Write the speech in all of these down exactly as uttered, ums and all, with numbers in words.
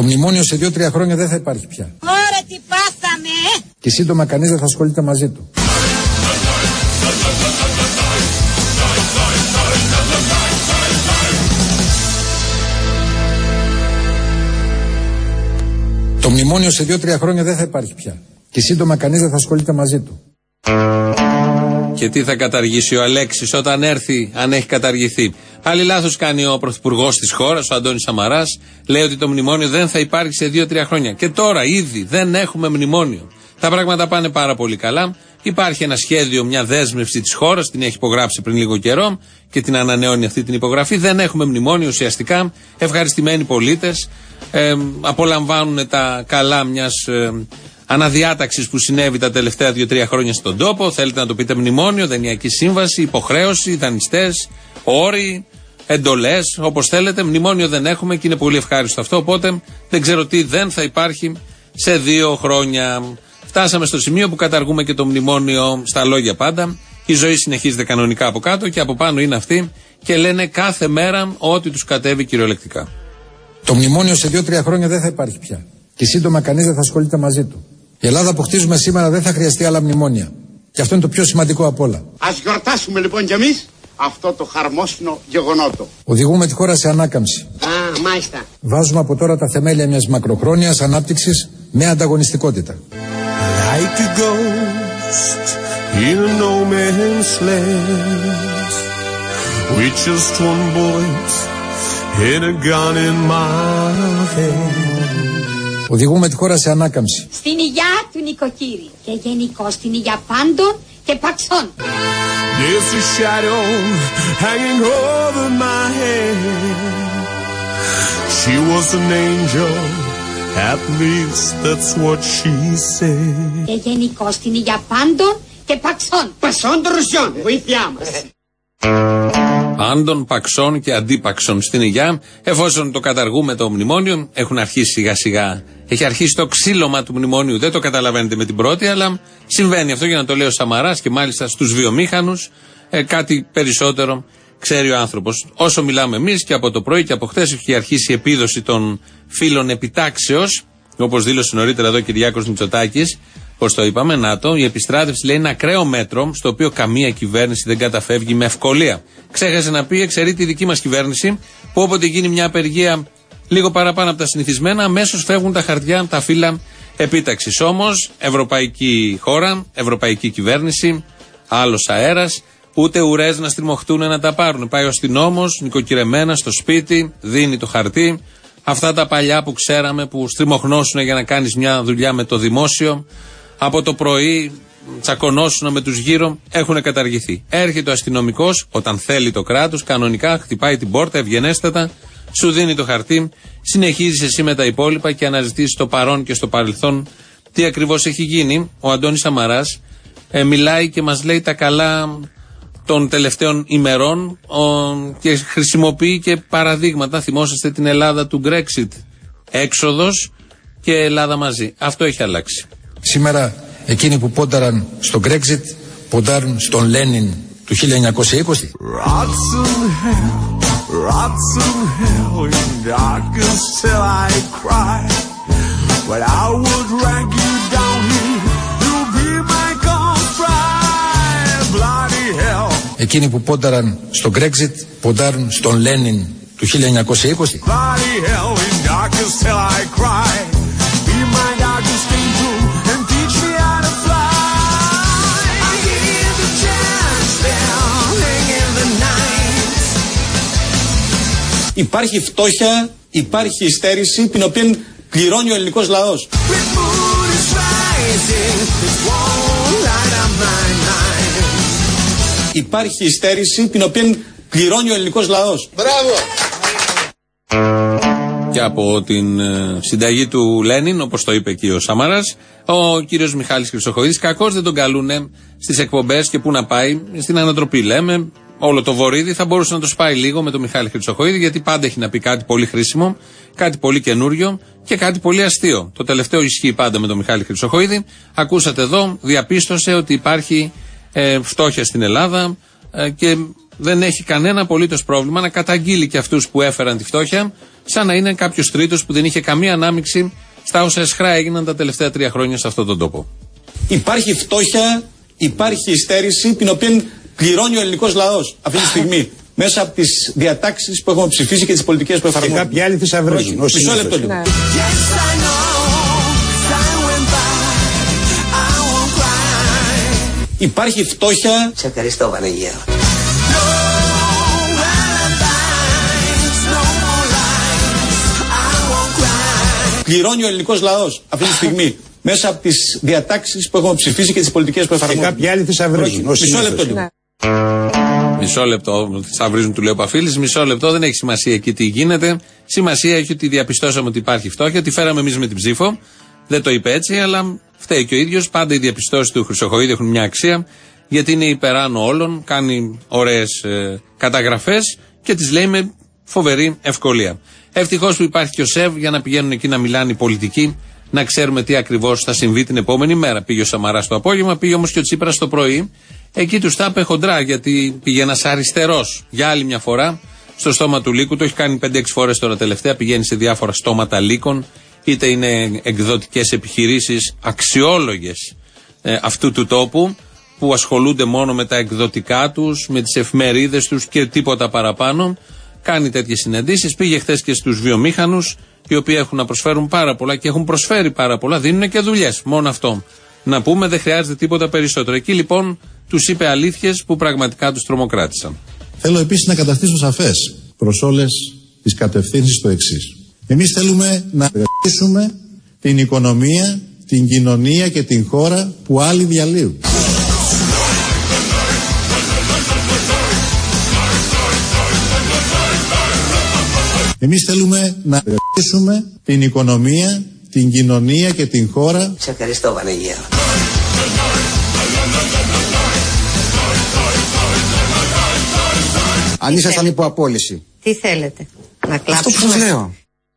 Το μνημόνιο σε δύο-τρία χρόνια δεν θα υπάρχει πια. Ωραία, τι πάθαμε! Και σύντομα κανείς δεν θα ασχολείται μαζί του. Το μνημόνιο σε δύο-τρία χρόνια δεν θα υπάρχει πια. Και σύντομα κανείς δεν θα ασχολείται μαζί του. Και τι θα καταργήσει ο Αλέξης όταν έρθει, αν έχει καταργηθεί. Πάλι λάθος κάνει ο πρωθυπουργός της χώρας, ο Αντώνης Σαμαράς. Λέει ότι το μνημόνιο δεν θα υπάρχει σε δύο-τρία χρόνια. Και τώρα ήδη δεν έχουμε μνημόνιο. Τα πράγματα πάνε πάρα πολύ καλά. Υπάρχει ένα σχέδιο, μια δέσμευση της χώρας, την έχει υπογράψει πριν λίγο καιρό και την ανανεώνει αυτή την υπογραφή. Δεν έχουμε μνημόνιο ουσιαστικά. Ευχαριστημένοι πολίτες ε, απολαμβάνουν τα καλά μιας ε, αναδιάταξης που συνέβη τα τελευταία δύο-τρία χρόνια στον τόπο. Θέλετε να το πείτε μνημόνιο, δανειακή σύμβαση, υποχρέωση, δανειστές, όροι, εντολές, όπως θέλετε. Μνημόνιο δεν έχουμε και είναι πολύ ευχάριστο αυτό. Οπότε δεν ξέρω τι δεν θα υπάρχει σε δύο χρόνια. Φτάσαμε στο σημείο που καταργούμε και το μνημόνιο στα λόγια πάντα. Η ζωή συνεχίζεται κανονικά από κάτω και από πάνω είναι αυτοί και λένε κάθε μέρα ό,τι τους κατέβει κυριολεκτικά. Το μνημόνιο σε δύο-τρία χρόνια δεν θα υπάρχει πια. Και σύντομα κανείς δεν θα ασχολείται μαζί του. Η Ελλάδα που χτίζουμε σήμερα δεν θα χρειαστεί άλλα μνημόνια. Και αυτό είναι το πιο σημαντικό απ' όλα. Ας γιορτάσουμε λοιπόν κι εμείς αυτό το χαρμόσυνο γεγονότο. Οδηγούμε τη χώρα σε ανάκαμψη. Α, μάλιστα. Βάζουμε από τώρα τα θεμέλια μιας μακροχρόνιας ανάπτυξης με ανταγωνιστικότητα. Like a ghost in a no man's land, with just one bullet and a gun in my hand. Οδηγούμε τη χώρα σε ανάκαμψη. Στην υγειά του νοικοκύρη και γενικώς στην υγειά πάντων και παξών. There's a shadow hanging over my head. She was an angel, at least that's what she said. Και γενικώς στην υγειά πάντων και παξών. Πασόν των Ρωσιών, βοήθειά μας. Πάντων, παξών και αντίπαξων στην υγειά. Εφόσον το καταργούμε το μνημόνιο, έχουν αρχίσει σιγά σιγά. Έχει αρχίσει το ξύλωμα του μνημονίου. Δεν το καταλαβαίνετε με την πρώτη, αλλά συμβαίνει αυτό για να το λέει ο Σαμαράς και μάλιστα στους βιομήχανους. Ε, κάτι περισσότερο ξέρει ο άνθρωπος. Όσο μιλάμε εμείς και από το πρωί και από χτες έχει αρχίσει η επίδοση των φύλων επιτάξεως, όπως δήλωσε νωρίτερα εδώ ο Κυριάκος Μητσοτάκης. Πώς το είπαμε, να το, η επιστράτευση λέει είναι ακραίο μέτρο στο οποίο καμία κυβέρνηση δεν καταφεύγει με ευκολία. Ξέχασε να πει, εξαιρεί τη δική μας κυβέρνηση, που όποτε γίνει μια απεργία λίγο παραπάνω από τα συνηθισμένα, αμέσως φεύγουν τα χαρτιά, τα φύλλα επίταξης. Όμως, ευρωπαϊκή χώρα, ευρωπαϊκή κυβέρνηση, άλλος αέρας, ούτε ουρές να στριμωχτούν να τα πάρουν. Πάει ο αστυνόμος, νοικοκυρεμένα στο σπίτι, δίνει το χαρτί. Αυτά τα παλιά που ξέραμε που στριμωχνώσουν για να κάνεις μια δουλειά με το δημόσιο, από το πρωί τσακωνώσουν με τους γύρω, έχουν καταργηθεί. Έρχεται ο αστυνομικός όταν θέλει το κράτος, κανονικά χτυπάει την πόρτα ευγενέστατα, σου δίνει το χαρτί, συνεχίζεις εσύ με τα υπόλοιπα και αναζητείς στο παρόν και στο παρελθόν τι ακριβώς έχει γίνει. Ο Αντώνης Σαμαράς ε, μιλάει και μας λέει τα καλά των τελευταίων ημερών ο, και χρησιμοποιεί και παραδείγματα. Θυμόσαστε την Ελλάδα του Brexit, έξοδος και Ελλάδα μαζί. Αυτό έχει αλλάξει. Σήμερα εκείνοι που πόνταραν στο Brexit ποντάρουν στον Λένιν του χίλια εννιακόσια είκοσι. Εκείνοι που πόνταραν στο Brexit ποντάρουν στον Λένιν του χίλια εννιακόσια είκοσι. Υπάρχει φτώχεια, υπάρχει υστέρηση, την οποία πληρώνει ο ελληνικός λαός. Υπάρχει υστέρηση, την οποία πληρώνει ο ελληνικός λαός. Μπράβο! Και από την ε, συνταγή του Λένιν, όπως το είπε εκεί ο Σαμαράς, ο κύριος Μιχάλης Χρυσοχοΐδης, κακώς δεν τον καλούνε στις εκπομπές και πού να πάει, στην ανατροπή λέμε. Όλο το βορίδι θα μπορούσε να το σπάει λίγο με τον Μιχάλη Χρυσοχοΐδη, γιατί πάντα έχει να πει κάτι πολύ χρήσιμο, κάτι πολύ καινούριο και κάτι πολύ αστείο. Το τελευταίο ισχύει πάντα με τον Μιχάλη Χρυσοχοΐδη. Ακούσατε εδώ, διαπίστωσε ότι υπάρχει ε, φτώχεια στην Ελλάδα ε, και δεν έχει κανένα απολύτως πρόβλημα να καταγγείλει και αυτούς που έφεραν τη φτώχεια, σαν να είναι κάποιος τρίτος που δεν είχε καμία ανάμειξη στα όσα εσχρά έγιναν τα τελευταία τρία χρόνια σε αυτόν τον τόπο. Υπάρχει φτώχεια, υπάρχει υστέρηση, την οποία πληρώνει ο ελληνικός λαός αυτή τη στιγμή. Μέσα από τις διατάξεις που έχουμε ψηφίσει και τις πολιτικές που εφαρμόζουμε. Και κάποιοι άλλοι θησαυρίζουν. Μισό λεπτό λίγο. Ναι. Υπάρχει φτώχεια. Σε ευχαριστώ, Βανεγέρο. Πληρώνει ο ελληνικός λαός αυτή τη στιγμή. Μέσα από τις διατάξεις που έχουμε ψηφίσει και τις πολιτικές που εφαρμόζουμε. Και κάποιοι άλλοι θησαυρίζουν. Μισό λεπτό λίγο. Ναι. Μισό λεπτό, θησαυρίζουν, του λέει ο Παφίλης. Μισό λεπτό, δεν έχει σημασία εκεί τι γίνεται. Σημασία έχει ότι διαπιστώσαμε ότι υπάρχει φτώχεια, τη φέραμε εμείς με την ψήφο. Δεν το είπε έτσι, αλλά φταίει και ο ίδιος. Πάντα οι διαπιστώσεις του Χρυσοχοΐδη έχουν μια αξία, γιατί είναι υπεράνω όλων, κάνει ωραίες ε, καταγραφές και τις λέει με φοβερή ευκολία. Ευτυχώς που υπάρχει και ο ΣΕΒ για να πηγαίνουν εκεί να μιλάνε οι πολιτικοί, να ξέρουμε τι ακριβώς θα συμβεί την επόμενη μέρα. Πήγε ο Σαμαράς το απόγευμα, πήγε όμως και ο Τσίπρας το πρωί. Εκεί του τα είπε χοντρά, γιατί πήγε ένας αριστερός για άλλη μια φορά στο στόμα του λύκου. Το έχει κάνει πέντε έξι φορές τώρα τελευταία. Πηγαίνει σε διάφορα στόματα λύκων, είτε είναι εκδοτικές επιχειρήσεις αξιόλογες ε, αυτού του τόπου, που ασχολούνται μόνο με τα εκδοτικά τους, με τις εφημερίδες τους και τίποτα παραπάνω. Κάνει τέτοιες συναντήσεις. Πήγε χθες και στους βιομήχανους, οι οποίοι έχουν να προσφέρουν πάρα πολλά και έχουν προσφέρει πάρα πολλά. Δίνουν και δουλειές. Μόνο αυτό. Να πούμε, δεν χρειάζεται τίποτα περισσότερο. Εκεί λοιπόν τους είπε αλήθειες που πραγματικά τους τρομοκράτησαν. Θέλω επίσης να καταστήσω σαφές προς όλες τις κατευθύνσεις το εξής. Εμείς θέλουμε να εργαστήσουμε την οικονομία, την κοινωνία και την χώρα που άλλοι διαλύουν. Εμείς θέλουμε να εργαστήσουμε την οικονομία, την κοινωνία και την χώρα. Σε ευχαριστώ, Βανεγέρο. Αν ήσασταν υπό απόλυση. Τι θέλετε, να κλάψουμε? Αυτό που σας λέω.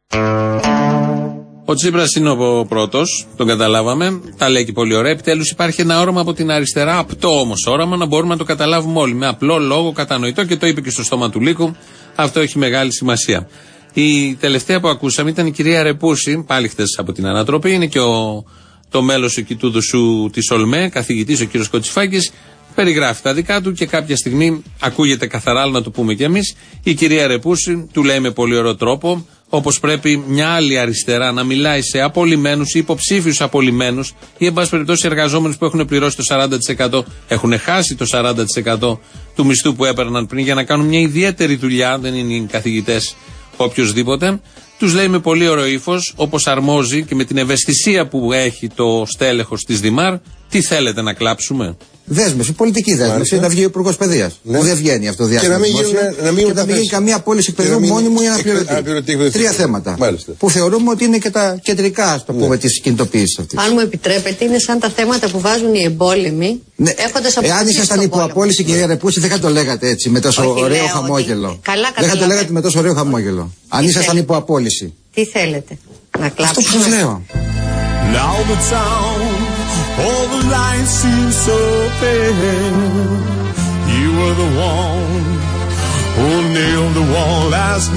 Ο Τσίπρας είναι ο πρώτος, τον καταλάβαμε, τα λέει και πολύ ωραία. Επιτέλους υπάρχει ένα όραμα από την αριστερά, απτό όμως όραμα, να μπορούμε να το καταλάβουμε όλοι. Με απλό λόγο, κατανοητό, και το είπε και στο στόμα του λύκου. Αυτό έχει μεγάλη σημασία. Η τελευταία που ακούσαμε ήταν η κυρία Ρεπούση, πάλι χθες από την Ανατροπή. Είναι και ο, το μέλος εκεί του Δουσού της ΟΛΜΕ, καθηγητής ο κύριος Κοτσιφάκης. Περιγράφει τα δικά του και κάποια στιγμή ακούγεται καθαρά, αλλά να το πούμε κι εμείς. Η κυρία Ρεπούση του λέει με πολύ ωραίο τρόπο, όπως πρέπει μια άλλη αριστερά να μιλάει σε απολυμένους ή υποψήφιους απολυμένους, ή εν πάση περιπτώσει εργαζόμενους που έχουν πληρώσει το σαράντα τοις εκατό, έχουν χάσει το σαράντα τοις εκατό του μισθού που έπαιρναν πριν για να κάνουν μια ιδιαίτερη δουλειά, δεν είναι οι καθηγητές οποιοσδήποτε. Τους λέει με πολύ ωραίο ύφος, όπως αρμόζει και με την ευαισθησία που έχει το στέλεχος της Δημάρ, τι θέλετε να κλάψουμε? Δέσμευση, πολιτική δέσμευση. Να βγει ο Υπουργός Παιδείας. Που δεν βγαίνει αυτό το διάστημα. Και να μην, γίνει, να μην, και να μην γίνει καμία πώληση παιδείου μόνιμου ή αναπληρωτή. Τρία θέματα. Μάλιστα. Που θεωρούμε ότι είναι και τα κεντρικά, ας το πούμε, ναι, της κινητοποίησης αυτής. Αν μου επιτρέπετε, είναι σαν τα θέματα που βάζουν οι εμπόλεμοι. Ναι. Έχοντας από Εάν ήσασταν υπό απόλυση, κυρία Ρεπούση, δεν θα το λέγατε έτσι, με τόσο όχι, ωραίο χαμόγελο. Καλά, δεν θα το λέγατε με τόσο ωραίο χαμόγελο. Αν ήσασταν υπό απόλυση. Τι θέλετε, να κλάψουμε? Αυτό που σας λέω. Now the town, all the lights seem so pale. You were the one who nailed the wall last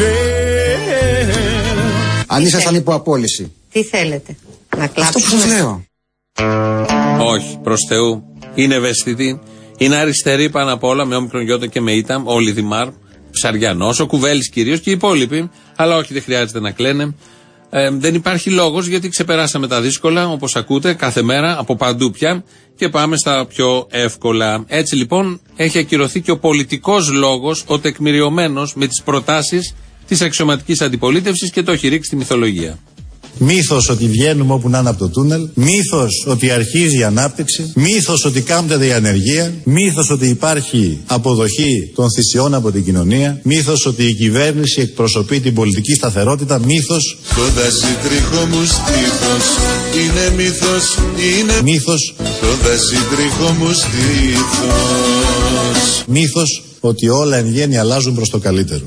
nail. Αν ήσασταν υπό απόλυση. Τι θέλετε, να κλάψουμε? Αυτό που σας λέω. Όχι, προς Θεού. Είναι ευαίσθητη. Είναι αριστερή πάνω απ' όλα, με όμικρον γιώτα και με ήττα. Όλοι οι Δημάρ. Ψαριανός, ο Κουβέλης κυρίως και οι υπόλοιποι. Αλλά όχι, δεν χρειάζεται να κλαίνε. Ε, δεν υπάρχει λόγος, γιατί ξεπεράσαμε τα δύσκολα, όπως ακούτε, κάθε μέρα, από παντού πια, και πάμε στα πιο εύκολα. Έτσι λοιπόν έχει ακυρωθεί και ο πολιτικός λόγος, ο τεκμηριωμένος με τις προτάσεις της αξιωματικής αντιπολίτευσης, και το έχει ρίξει στη μυθολογία. Μύθος ότι βγαίνουμε όπου να είναι από το τούνελ. Μύθος ότι αρχίζει η ανάπτυξη. Μύθος ότι κάμπτεται η ανεργία. Μύθος ότι υπάρχει αποδοχή των θυσιών από την κοινωνία. Μύθος ότι η κυβέρνηση εκπροσωπεί την πολιτική σταθερότητα. Μύθος. Το δασιτριχό μου στήθος είναι μύθος, είναι μύθος. Το δασιτριχό μου στήθος. Μύθος ότι όλα εν γέννη αλλάζουν προς το καλύτερο.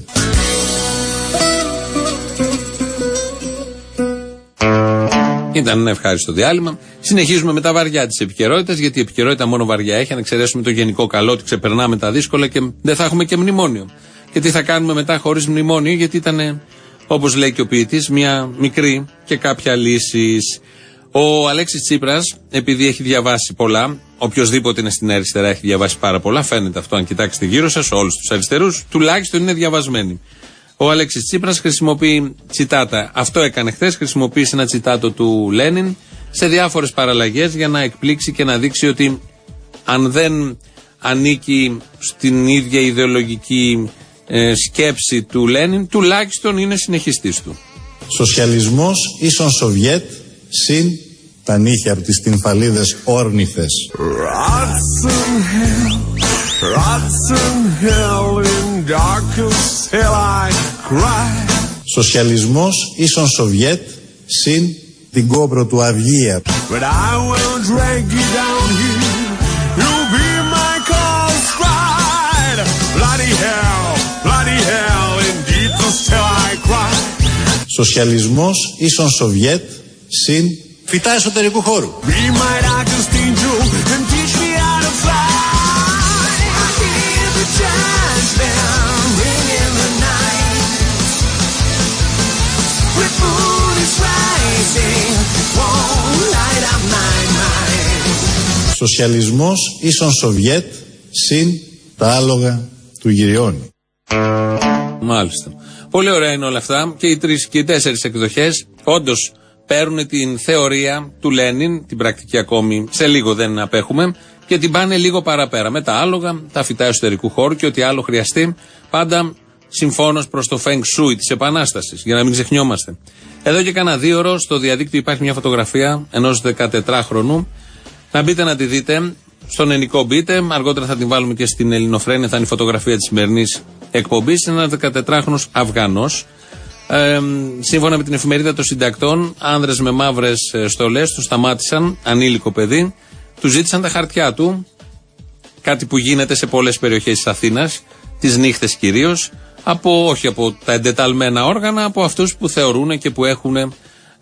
Ήταν ένα ευχάριστο διάλειμμα. Συνεχίζουμε με τα βαριά της επικαιρότητας, γιατί η επικαιρότητα μόνο βαριά έχει, αν εξαιρέσουμε το γενικό καλό ότι ξεπερνάμε τα δύσκολα και δεν θα έχουμε και μνημόνιο. Και τι θα κάνουμε μετά χωρίς μνημόνιο, γιατί ήταν, όπως λέει και ο ποιητής, μια μικρή και κάποια λύσεις. Ο Αλέξης Τσίπρας, επειδή έχει διαβάσει πολλά, οποιοδήποτε είναι στην αριστερά έχει διαβάσει πάρα πολλά, φαίνεται αυτό αν κοιτάξετε γύρω σας, όλους τους αριστερούς, τουλάχιστον είναι διαβασμένοι. Ο Αλέξης Τσίπρας χρησιμοποιεί τσιτάτα. Αυτό έκανε χθες, χρησιμοποίησε ένα τσιτάτο του Λένιν σε διάφορες παραλλαγές για να εκπλήξει και να δείξει ότι αν δεν ανήκει στην ίδια ιδεολογική ε, σκέψη του Λένιν, τουλάχιστον είναι συνεχιστής του. Σοσιαλισμός ίσον Σοβιέτ συν τα νύχια από τις τυμφαλίδες όρνηθες. Σοσιαλισμός ίσον Σοβιέτ συν την κόμπρο του Αυγία. Σοσιαλισμός ίσον Σοβιέτ συν φυτά εσωτερικού χώρου. Σοσιαλισμός ίσον Σοβιέτ συν τα άλογα του Γυριώνη. Μάλιστα. Πολύ ωραία είναι όλα αυτά και οι τρεις και οι τέσσερις εκδοχές όντως παίρνουν την θεωρία του Λένιν, την πρακτική ακόμη σε λίγο δεν απέχουμε, και την πάνε λίγο παραπέρα. Με τα άλογα, τα φυτά εσωτερικού χώρου και ό,τι άλλο χρειαστεί, πάντα συμφώνως προς το Feng Shui της Επανάστασης, για να μην ξεχνιόμαστε. Εδώ και κάνα δύο ώρο στο διαδίκτυο υπάρχει μια φωτογραφία ενός δεκατετράχρονου. Να μπείτε να τη δείτε. Στον Ενικό μπείτε. Αργότερα θα την βάλουμε και στην Ελληνοφρένεια. Θα είναι η φωτογραφία της σημερινής εκπομπής. Είναι ένας δεκατετράχρονος Αφγανός. Ε, σύμφωνα με την εφημερίδα των συντακτών, άνδρες με μαύρες στολές του σταμάτησαν, ανήλικο παιδί. Του ζήτησαν τα χαρτιά του. Κάτι που γίνεται σε πολλές περιοχές της Αθήνας, τις νύχτες κυρίως. Από, όχι από τα εντεταλμένα όργανα, από αυτούς που θεωρούν και που έχουν ε,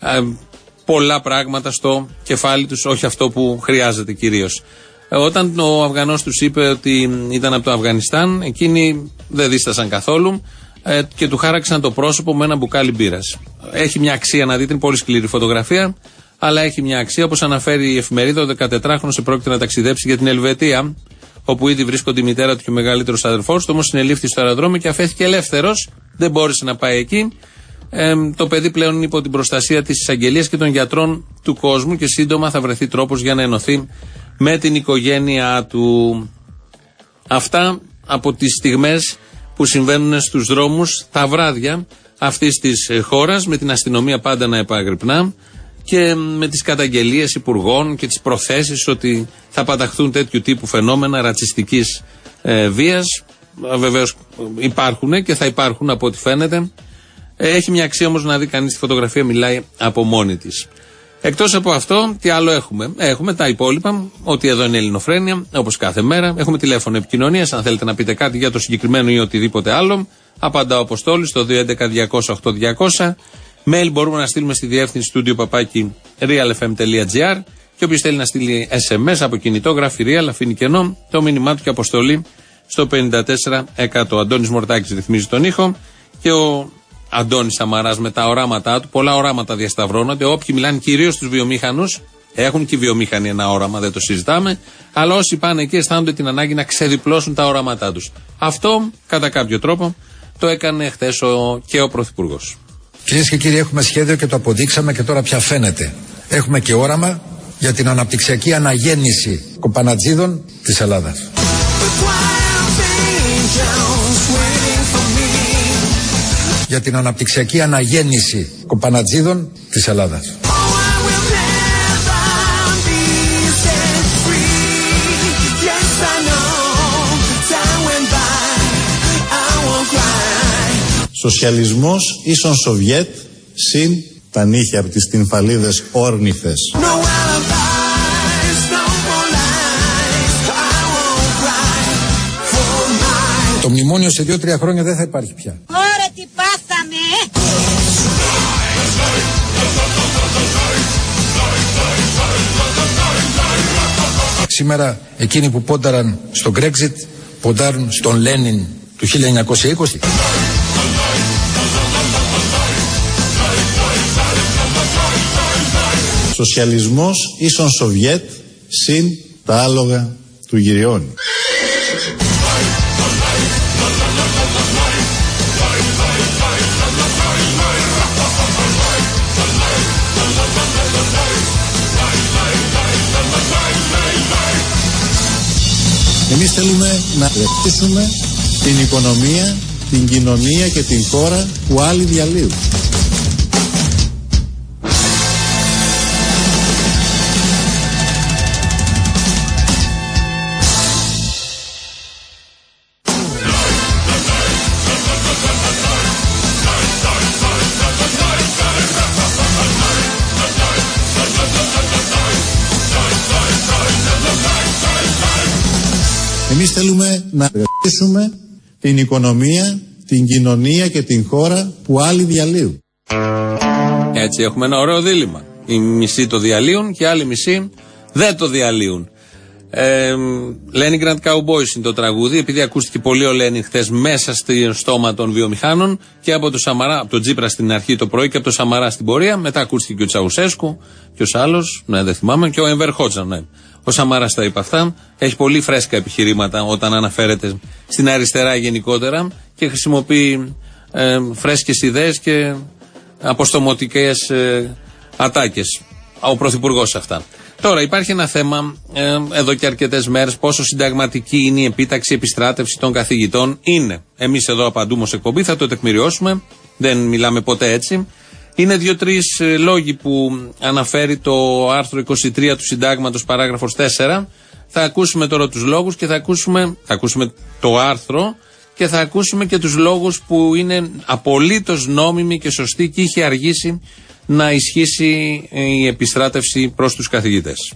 πολλά πράγματα στο κεφάλι τους, όχι αυτό που χρειάζεται κυρίως. Ε, όταν ο Αφγανός τους είπε ότι ήταν από το Αφγανιστάν, εκείνοι δεν δίστασαν καθόλου ε, και του χάραξαν το πρόσωπο με ένα μπουκάλι μπύρας. Έχει μια αξία να δείτε, είναι πολύ σκληρή φωτογραφία, αλλά έχει μια αξία. Όπως αναφέρει η εφημερίδα, ο δεκατετράχρονος πρόκειται να ταξιδέψει για την Ελβετία, όπου ήδη βρίσκονται η μητέρα του και ο μεγαλύτερος αδερφός του, όμως συνελήφθη στο αεροδρόμιο και αφέθηκε ελεύθερος, δεν μπόρεσε να πάει εκεί. Ε, το παιδί πλέον είναι υπό την προστασία της εισαγγελίας και των γιατρών του κόσμου και σύντομα θα βρεθεί τρόπος για να ενωθεί με την οικογένειά του. Αυτά από τις στιγμές που συμβαίνουν στους δρόμους τα βράδια αυτής της χώρας, με την αστυνομία πάντα να επαγρυπνά και με τις καταγγελίες υπουργών και τις προθέσεις ότι θα παταχθούν τέτοιου τύπου φαινόμενα ρατσιστικής ε, βίας. Βεβαίως υπάρχουν και θα υπάρχουν από ό,τι φαίνεται. Έχει μια αξία όμως να δει κανείς τη φωτογραφία, μιλάει από μόνη της. Εκτός από αυτό, τι άλλο έχουμε? Έχουμε τα υπόλοιπα, ότι εδώ είναι Ελληνοφρένεια, όπως κάθε μέρα. Έχουμε τηλέφωνο επικοινωνίας, αν θέλετε να πείτε κάτι για το συγκεκριμένο ή οτιδήποτε άλλο. Απαντά ο Αποστόλης στο δύο έντεκα διακόσια οκτώ διακόσια. Mail μπορούμε να στείλουμε στη διεύθυνση studio παπάκι realfm.gr και όποιος θέλει να στείλει ες εμ ες από κινητό, γράφει real, αφήνει κενό, το μήνυμά του και αποστολή στο πενήντα τέσσερα εκατό. Αντώνης Μορτάκης ρυθμίζει τον ήχο και ο Αντώνης Σαμαράς με τα οράματά του. Πολλά οράματα διασταυρώνονται. Όποιοι μιλάνε κυρίως στους βιομήχανους, έχουν και οι βιομήχανοι ένα όραμα, δεν το συζητάμε. Αλλά όσοι πάνε εκεί αισθάνονται την ανάγκη να ξεδιπλώσουν τα οράματά τους. Αυτό κατά κάποιο τρόπο το έκανε χθες ο, και ο Πρωθυπουργός. Κυρίες και κύριοι, έχουμε σχέδιο και το αποδείξαμε και τώρα πια φαίνεται. Έχουμε και όραμα για την αναπτυξιακή αναγέννηση κοπανατζίδων της Ελλάδας. Για την αναπτυξιακή αναγέννηση κοπανατζίδων της Ελλάδας. Σοσιαλισμός ίσον Σοβιέτ συν τα νύχια από τις τυμφαλίδες όρνηθες. Το μνημόνιο σε δύο-τρία χρόνια δεν θα υπάρχει πια. Ωραία, τι πάθαμε! Σήμερα εκείνοι που πόνταραν στο Brexit ποντάρουν στον Λένιν του χίλια εννιακόσια είκοσι. Σοσιαλισμός ίσον Σοβιέτ συν τα άλογα του Γυριώνη. Εμείς θέλουμε να ρευτήσουμε την οικονομία, την κοινωνία και την χώρα που άλλοι διαλύουν. Εμείς θέλουμε να ρευτήσουμε την οικονομία, την κοινωνία και την χώρα που άλλοι διαλύουν. Έτσι έχουμε ένα ωραίο δίλημμα. Οι μισοί το διαλύουν και οι άλλοι μισοί δεν το διαλύουν. Ε, Leningrad Cowboys είναι το τραγούδι, επειδή ακούστηκε πολύ ο Λένιν χθες μέσα στο στόμα των βιομηχάνων και από το Σαμαρά, από τον Τζίπρα στην αρχή το πρωί και από το Σαμαρά στην πορεία. Μετά ακούστηκε και ο Τσαουσέσκου και ο άλλος, ναι, δεν θυμάμαι, και ο Ενβέρ Χότζαν, ναι. Ο Σαμάρας τα είπε αυτά. Έχει πολύ φρέσκα επιχειρήματα όταν αναφέρεται στην αριστερά γενικότερα και χρησιμοποιεί ε, φρέσκες ιδέες και αποστομωτικές ε, ατάκες. Ο Πρωθυπουργός αυτά. Τώρα υπάρχει ένα θέμα ε, εδώ και αρκετές μέρες, πόσο συνταγματική είναι η επίταξη, επιστράτευση των καθηγητών. Είναι. Εμείς εδώ απαντούμε ως εκπομπή, θα το τεκμηριώσουμε. Δεν μιλάμε ποτέ έτσι. Είναι δύο-τρεις ε, λόγοι που αναφέρει το άρθρο είκοσι τρία του Συντάγματος, παράγραφος τέσσερα. Θα ακούσουμε τώρα τους λόγους και θα ακούσουμε, θα ακούσουμε το άρθρο και θα ακούσουμε και τους λόγους που είναι απολύτως νόμιμοι και σωστοί και είχε αργήσει να ισχύσει η επιστράτευση προς τους καθηγητές.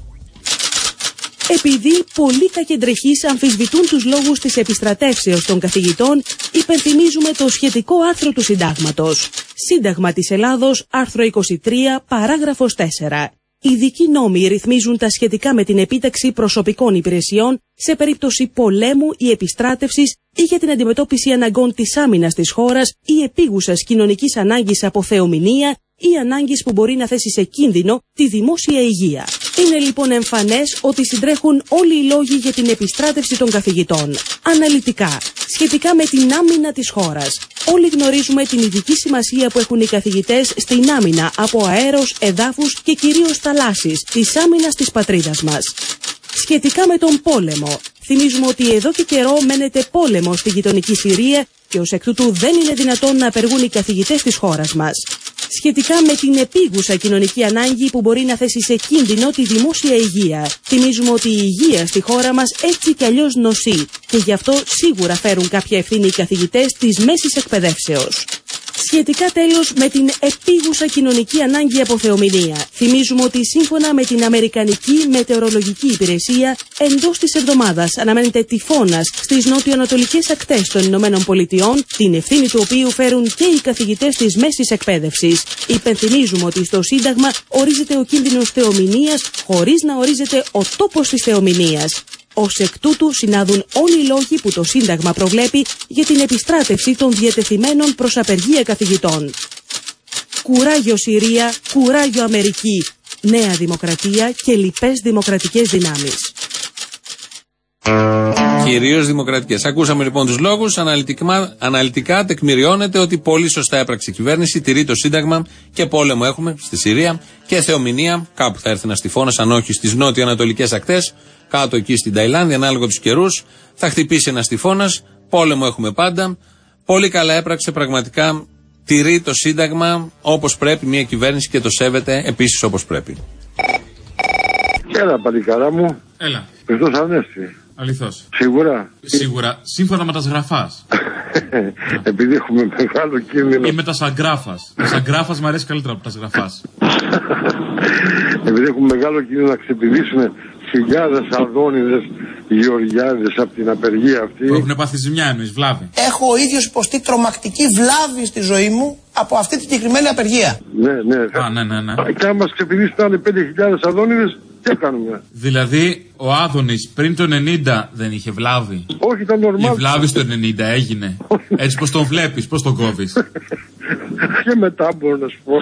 Επειδή πολλοί κακεντρεχείς αμφισβητούν τους λόγους της επιστρατεύσεως των καθηγητών, υπενθυμίζουμε το σχετικό άρθρο του Συντάγματος. Σύνταγμα της Ελλάδος, άρθρο είκοσι τρία, παράγραφος τέσσερα. Ειδικοί νόμοι ρυθμίζουν τα σχετικά με την επίταξη προσωπικών υπηρεσιών σε περίπτωση πολέμου ή επιστράτευσης ή για την αντιμετώπιση αναγκών της άμυνας της χώρας ή επίγουσας κοινωνικής ανάγκης από θεομηνία ή ανάγκης που μπορεί να θέσει σε κίνδυνο τη δημόσια υγεία. Είναι λοιπόν εμφανές ότι συντρέχουν όλοι οι λόγοι για την επιστράτευση των καθηγητών. Αναλυτικά, σχετικά με την άμυνα της χώρας. Όλοι γνωρίζουμε την ειδική σημασία που έχουν οι καθηγητές στην άμυνα από αέρος, εδάφους και κυρίως θαλάσσης της άμυνας της πατρίδας μας. Σχετικά με τον πόλεμο, θυμίζουμε ότι εδώ και καιρό μένεται πόλεμο στη γειτονική Συρία και ως εκ τούτου δεν είναι δυνατόν να απεργούν οι καθηγητές της χώρας μας. Σχετικά με την επίγουσα κοινωνική ανάγκη που μπορεί να θέσει σε κίνδυνο τη δημόσια υγεία, θυμίζουμε ότι η υγεία στη χώρα μας έτσι κι αλλιώς νοσεί και γι' αυτό σίγουρα φέρουν κάποια ευθύνη οι καθηγητές της μέσης εκπαιδεύσεως. Σχετικά τέλος με την επίγουσα κοινωνική ανάγκη από θεομηνία, θυμίζουμε ότι σύμφωνα με την Αμερικανική Μετεωρολογική Υπηρεσία, εντός της εβδομάδας αναμένεται τυφώνας στις νότιο-ανατολικές ακτές των Ηνωμένων Πολιτειών, την ευθύνη του οποίου φέρουν και οι καθηγητές της μέσης εκπαίδευσης. Υπενθυμίζουμε ότι στο Σύνταγμα ορίζεται ο κίνδυνος θεομηνίας χωρίς να ορίζεται ο τόπος της θεομηνίας. Ως εκ τούτου συνάδουν όλοι οι λόγοι που το Σύνταγμα προβλέπει για την επιστράτευση των διατεθειμένων προς απεργία καθηγητών. Κουράγιο Συρία, κουράγιο Αμερική, Νέα Δημοκρατία και λοιπές δημοκρατικές δυνάμεις. Κυρίως δημοκρατικές. Ακούσαμε λοιπόν τους λόγους. Αναλυτικά, αναλυτικά τεκμηριώνεται ότι πολύ σωστά έπραξε η κυβέρνηση, τηρεί το Σύνταγμα και πόλεμο έχουμε στη Συρία και θεομηνία. Κάπου θα έρθει ένας τυφώνας, αν όχι στις νότιο-ανατολικές ακτές, κάτω εκεί στην Ταϊλάνδη, ανάλογα τους καιρούς. Θα χτυπήσει ένας τυφώνας. Πόλεμο έχουμε πάντα. Πολύ καλά έπραξε, πραγματικά τηρεί το Σύνταγμα όπως πρέπει μια κυβέρνηση και το σέβεται επίσης όπως πρέπει. Έλα, παλικάρα μου. Έλα. Χριστός Ανέστη. Αληθώς. Σίγουρα. Σίγουρα. Σύμφωνα με τα σγραφάς. Επειδή έχουμε μεγάλο κίνδυνο. Ή με τα σαγκράφας. Τα σαγκράφας μου αρέσει καλύτερα από τα σγραφάς. Επειδή έχουμε μεγάλο κίνδυνο να ξεπηδήσουν χιλιάδες Αδόνιδες Γεωργιάδες από την απεργία αυτή. Που έχουν πάθει ζημιά εμείς, βλάβη. Έχω ο ίδιος υποστεί τρομακτική βλάβη στη ζωή μου από αυτή τη συγκεκριμένη απεργία. Ναι, ναι. Α, ναι, ναι, ναι. Και αν μας ξεπηδήσουν άλλοι πέντε χιλιάδες Αδόνιδες, Τι έκανουμε. Δηλαδή, ο Άδωνης πριν το ενενήντα δεν είχε βλάβη. Όχι, ήταν νορμάλ. Η βλάβη στο ενενήντα έγινε. Έτσι πως τον βλέπεις, πως τον κόβεις. Και μετά μπορώ να σου πω.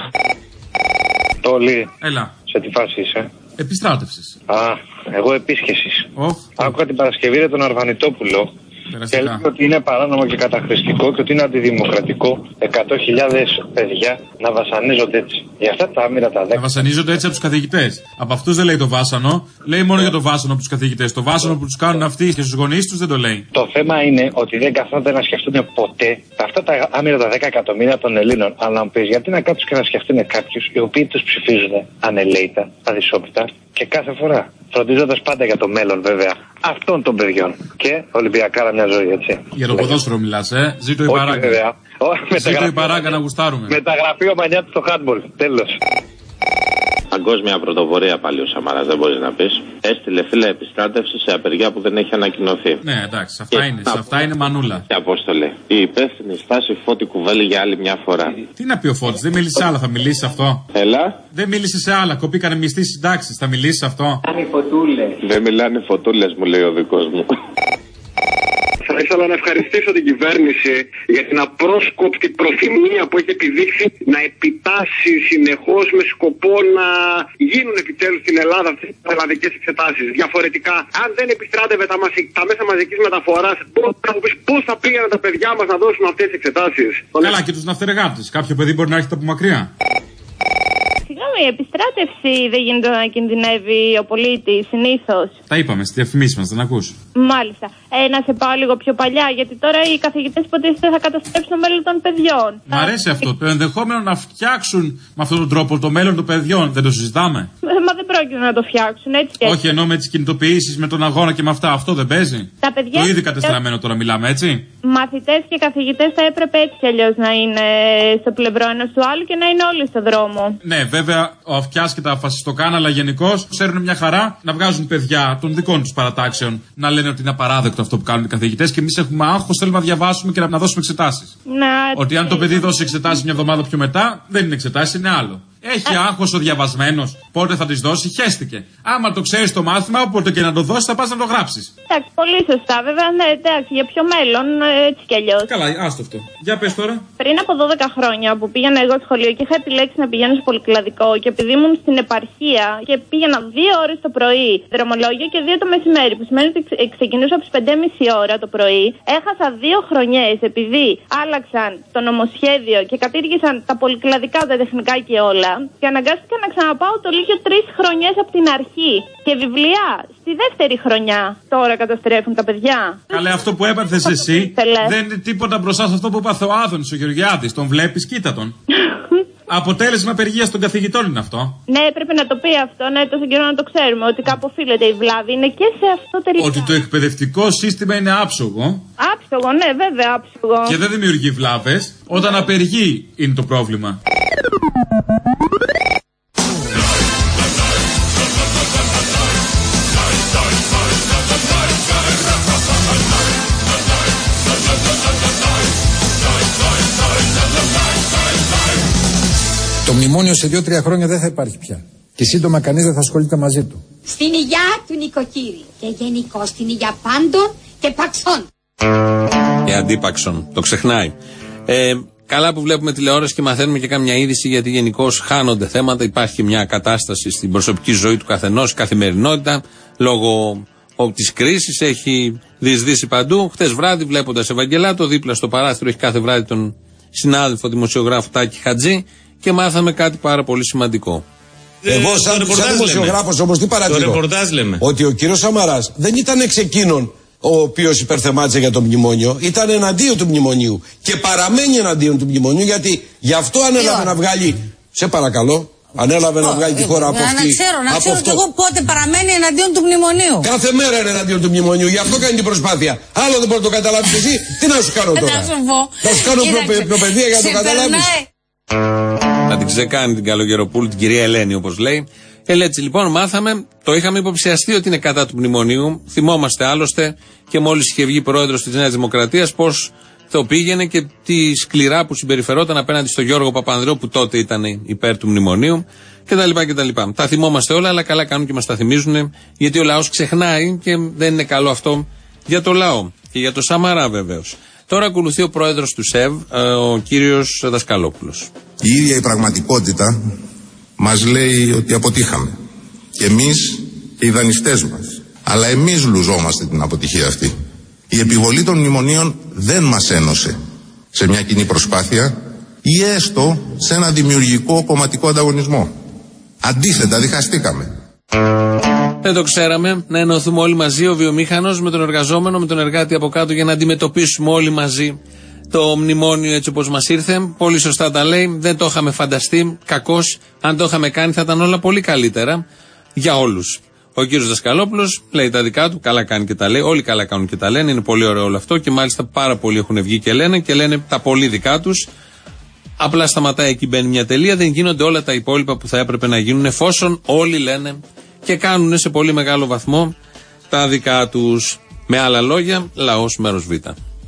Τόλι. Έλα. Σε τι φάση είσαι? Επιστράτευσης. Α, εγώ επίσκεσης. Oh. Άκουγα την Παρασκευή για τον Αρβανιτόπουλο. Και λέει ότι είναι παράνομο και καταχρηστικό και ότι είναι αντιδημοκρατικό εκατό χιλιάδες παιδιά να βασανίζονται έτσι. Για αυτά τα άμυρα τα δέκα. Να βασανίζονται έτσι από τους καθηγητές. Από αυτούς δεν λέει το βάσανο. Λέει μόνο yeah. για το βάσανο από τους καθηγητές. Το βάσανο που τους κάνουν αυτοί και στους γονείς τους δεν το λέει. Το θέμα είναι ότι δεν καθόνται να σκεφτούν ποτέ αυτά τα άμυρα τα δέκα εκατομμύρια των Ελλήνων. Αλλά να μου πεις, γιατί να κάτσουν και να σκεφτούν κάποιους οι οποίοι τους ψηφίζουν ανελαίητα, αδυσόπιτα και κάθε φορά. Φροντίζοντας πάντα για το μέλλον, βέβαια, αυτών των παιδιών. Και Ολυμπιακάρα μια ζωή, έτσι. Για το ποδόσφαιρο μιλάς, ε. Ζήτω η παράγκα. Ζήτω η παράγκα να γουστάρουμε. Μεταγραφή ο Μανιάτης στο handball. Τέλος. Παγκόσμια πρωτοβορία πάλι ο Σαμαράς, δεν μπορείς να πεις. Έστειλε φίλε επιστράτευση σε απεργία που δεν έχει ανακοινωθεί. Ναι, εντάξει, σε αυτά, και, είναι, σε αυτά είναι μανούλα. Και Απόστολε, η υπεύθυνη στάση Φώτη Κουβέλη για άλλη μια φορά. Τι να πει ο Φώτης, δεν μίλησε σε άλλα, θα μιλήσει σε αυτό. Έλα. Δεν μίλησε σε άλλα, κοπήκανε μισθοί συντάξεις, θα μιλήσει σε αυτό. Μιλάνε φωτούλες. Δεν μιλάνε φωτούλες, μου λέει ο δικός μου. Θα ήθελα να ευχαριστήσω την κυβέρνηση για την απρόσκοπτη προθυμία που έχει επιδείξει να επιτάσσει συνεχώς με σκοπό να γίνουν επιτέλους στην Ελλάδα αυτές τις ελλαδικές εξετάσεις. Διαφορετικά, αν δεν επιστράτευε τα, μαζι... τα μέσα μαζικής μεταφοράς, πώς θα πήγαιναν τα παιδιά μας να δώσουν αυτές τις εξετάσεις. Καλά, και τους ναυτεργάτες. Κάποιο παιδί μπορεί να έρχεται από μακριά. Συγγνώμη, η επιστράτευση δεν γίνεται να κινδυνεύει ο πολίτης συνήθως. Τα είπαμε στις διαφημίσεις μας, δεν ακούς. Μάλιστα. Ε, να σε πάω λίγο πιο παλιά, γιατί τώρα οι καθηγητές υποτίθεται θα καταστρέψουν το μέλλον των παιδιών. Μ' αρέσει αυτό. Το ενδεχόμενο να φτιάξουν με αυτόν τον τρόπο το μέλλον των παιδιών, δεν το συζητάμε. Ε, μα δεν πρόκειται να το φτιάξουν, έτσι και έτσι. Όχι, ενώ με τις κινητοποιήσεις, με τον αγώνα και με αυτά, αυτό δεν παίζει. Τα παιδιά. Το ήδη κατεστραμμένο τώρα μιλάμε, έτσι. Μαθητές και καθηγητές θα έπρεπε έτσι κι αλλιώς να είναι στο πλευρό ενός του άλλου και να είναι όλοι στο δρόμο. Ναι, βέβαια, ο Αυτιάς και τα φασιστοκάναλα γενικώς ξέρουν μια χαρά να βγάζουν παιδιά των δικών τους παρατάξεων να λένε ότι είναι απαράδεκτο αυτό που κάνουν οι καθηγητές και εμείς έχουμε άγχος, θέλουμε να διαβάσουμε και να, να δώσουμε εξετάσεις. Να, ότι αν το παιδί δώσει εξετάσεις μια εβδομάδα πιο μετά, δεν είναι εξετάσεις, είναι άλλο. Έχει άγχος ο διαβασμένος. Πότε θα τις δώσει, χέστηκε. Άμα το ξέρεις το μάθημα, όποτε και να το δώσεις, θα πας να το γράψεις. Εντάξει, πολύ σωστά. Βέβαια, ναι, εντάξει, για ποιο μέλλον, έτσι κι αλλιώς. Καλά, άστο αυτό. Για πες τώρα. Πριν από δώδεκα χρόνια που πήγαινα εγώ σχολείο και είχα επιλέξει να πηγαίνω στο πολυκλαδικό και επειδή ήμουν στην επαρχία και πήγαινα δύο ώρες το πρωί δρομολόγια και δύο το μεσημέρι, που σημαίνει ότι ξεκινούσα από τις πέντε και μισή ώρα το πρωί, έχασα δύο χρονιές επειδή άλλαξαν το νομοσχέδιο και κατήργησαν τα πολυκλαδικά, τα τεχνικά και όλα. Και αναγκάστηκα να ξαναπάω το Λύκειο τρεις χρονιές από την αρχή. Και βιβλία στη δεύτερη χρονιά. Τώρα καταστρέφουν τα παιδιά. Καλέ, αυτό που έπαθες εσύ δεν είναι τίποτα μπροστά σε αυτό που έπαθε ο Άδωνης, ο Γεωργιάδης. Τον βλέπεις, κοίτα τον. Αποτέλεσμα απεργίας των καθηγητών είναι αυτό. Ναι, πρέπει να το πει αυτό, ναι, τόσο καιρό να το ξέρουμε. Ότι κάπου οφείλεται η βλάβη. Είναι και σε αυτό τελικά. Ότι το εκπαιδευτικό σύστημα είναι άψογο. Άψογο, ναι, βέβαια, άψογο. Και δεν δημιουργεί βλάβες. Όταν απεργεί είναι το πρόβλημα. Το μνημόνιο σε δύο τρία χρόνια δεν θα υπάρχει πια. Και σύντομα κανείς δεν θα ασχολείται μαζί του. Στην υγειά του νοικοκύρη. Και γενικώς στην υγειά πάντων και παξών. Και αντίπαξων. Το ξεχνάει. Ε, καλά που βλέπουμε τηλεόραση και μαθαίνουμε και κάμια είδηση, γιατί γενικώς χάνονται θέματα. Υπάρχει μια κατάσταση στην προσωπική ζωή του καθενός, καθημερινότητα, λόγω της κρίσης έχει διεισδύσει παντού. Χτες βράδυ, βλέποντας Ευαγγελάτο, δίπλα στο παράθυρο έχει κάθε βράδυ τον συνάδελφο δημοσιογράφο Τάκη Χατζή και μάθαμε κάτι πάρα πολύ σημαντικό. Εγώ σαν, σαν δημοσιογράφος όμως τι παρατηρώ, ότι ο κύριος Σαμαράς δεν ήταν εξ εκείνων ο οποίος υπερθεμάτιζε για το μνημόνιο, ήταν εναντίον του μνημονίου και παραμένει εναντίον του μνημονίου, γιατί γι' αυτό ανέλαβε να βγάλει, σε παρακαλώ, ανέλαβε να βγάλει τη χώρα από αυτή. Να ξέρω, να ξέρω κι εγώ πότε παραμένει εναντίον του μνημονίου. Κάθε μέρα είναι εναντίον του μνημονίου, γι' αυτό κάνει την προσπάθεια. Άλλο δεν μπορεί να το καταλάβεις εσύ, τι να σου κάνω τώρα. Θα σου κάνω προπαιδεία για να το καταλάβεις. Να την ξεκάνει την Καλογεροπούλου, την κυρία Ελένη, όπως λέει. Ε, έτσι λοιπόν μάθαμε, το είχαμε υποψιαστεί ότι είναι κατά του μνημονίου. Θυμόμαστε άλλωστε και μόλις είχε βγει πρόεδρος της Νέας Δημοκρατίας πως το πήγαινε και τι σκληρά που συμπεριφερόταν απέναντι στον Γιώργο Παπανδρέου που τότε ήταν υπέρ του μνημονίου κτλ. κτλ. Τα θυμόμαστε όλα, αλλά καλά κάνουν και μας τα θυμίζουν, γιατί ο λαός ξεχνάει και δεν είναι καλό αυτό για το λαό και για το Σαμαρά βεβαίως. Τώρα ακολουθεί ο πρόεδρος του ΣΕΒ, ο κύριος Δασκαλόπουλος. Η ίδια η πραγματικότητα μας λέει ότι αποτύχαμε. Και εμείς και οι δανειστές μας. Αλλά εμείς λουζόμαστε την αποτυχία αυτή. Η επιβολή των μνημονίων δεν μας ένωσε σε μια κοινή προσπάθεια ή έστω σε ένα δημιουργικό κομματικό ανταγωνισμό. Αντίθετα, διχαστήκαμε. Δεν το ξέραμε, να ενωθούμε όλοι μαζί, ο βιομήχανος με τον εργαζόμενο, με τον εργάτη από κάτω, για να αντιμετωπίσουμε όλοι μαζί το μνημόνιο έτσι όπως μας ήρθε. Πολύ σωστά τα λέει, δεν το είχαμε φανταστεί. Κακώς, αν το είχαμε κάνει, θα ήταν όλα πολύ καλύτερα για όλους. Ο κύριος Δασκαλόπουλος λέει τα δικά του, καλά κάνει και τα λέει. Όλοι καλά κάνουν και τα λένε, είναι πολύ ωραίο όλο αυτό και μάλιστα πάρα πολλοί έχουν βγει και λένε και λένε τα πολύ δικά τους. Απλά σταματάει εκεί, μπαίνει μια τελεία, δεν γίνονται όλα τα υπόλοιπα που θα έπρεπε να γίνουν εφόσον όλοι λένε και κάνουν σε πολύ μεγάλο βαθμό τα δικά τους. Με άλλα λόγια, λαός μέρος Β.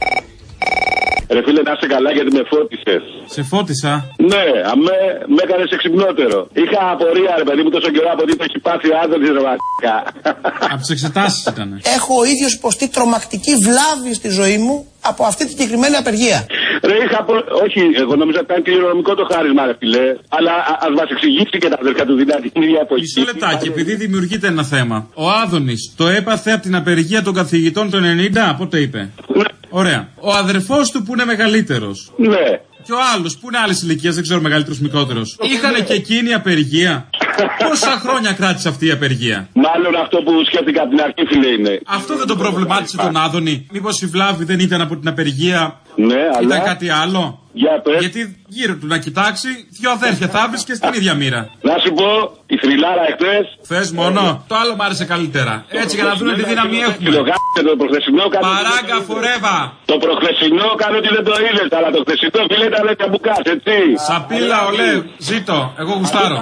Ρε φίλε, να είσαι καλά γιατί με φώτισες. Σε φώτισα. Ναι, αμέ, με έκανες εξυπνότερο. Είχα απορία, ρε παιδί μου, τόσο καιρό από τι το έχει πάθει ο Άδωνης, ρε βασικά. Από τις εξετάσεις ήταν. Έχω ο ίδιος υποστεί τρομακτική βλάβη στη ζωή μου από αυτή τη συγκεκριμένη απεργία. Ρε, είχα απο... Όχι, εγώ νομίζω ότι ήταν κληρονομικό το χάρισμα, ρε φίλε. Αλλά ας μας εξηγήσει και τα αδερφιά του δυνατή την ίδια εποχή. Μισό λεπτάκι, επειδή δημιουργείται ένα θέμα. Ο Άδωνης το έπαθε από την απεργία των καθηγητών του ενενήντα, πότε είπε. Ναι. Ωραία. Ο αδερφός του που είναι μεγαλύτερος. Ναι. Και ο άλλος που είναι άλλης ηλικίας, δεν ξέρω, μεγαλύτερος, μικρότερος. Είχανε και εκείνη απεργία. Πόσα χρόνια κράτησε αυτή η απεργία. Μάλλον αυτό που σκέφτηκα από την αρχή, φίλε, είναι. Αυτό δεν το προβλημάτισε τον Άδωνη. Μήπως η βλάβη δεν ήταν από την απεργία. Ναι, αλλά. Ήταν κάτι άλλο. Για πες. Γιατί γύρω του να κοιτάξει, δυο αδέρφια θα βρεις και στην ίδια μοίρα. Να σου πω, η θρυλάρα εχθές. Θες μόνο. Το άλλο μ' άρεσε καλύτερα. Έτσι για να δούμε τι δύναμη έχουμε. Το προχθεσινό κάνω. Παράγκα φορέβα. Το προχθεσινό κάνω ότι δεν το είδες, αλλά το χθεσινό φίλε ήταν καμπουκάς, έτσι. Σαπίλα, ολέ, ζήτω. Εγώ γουστάρω.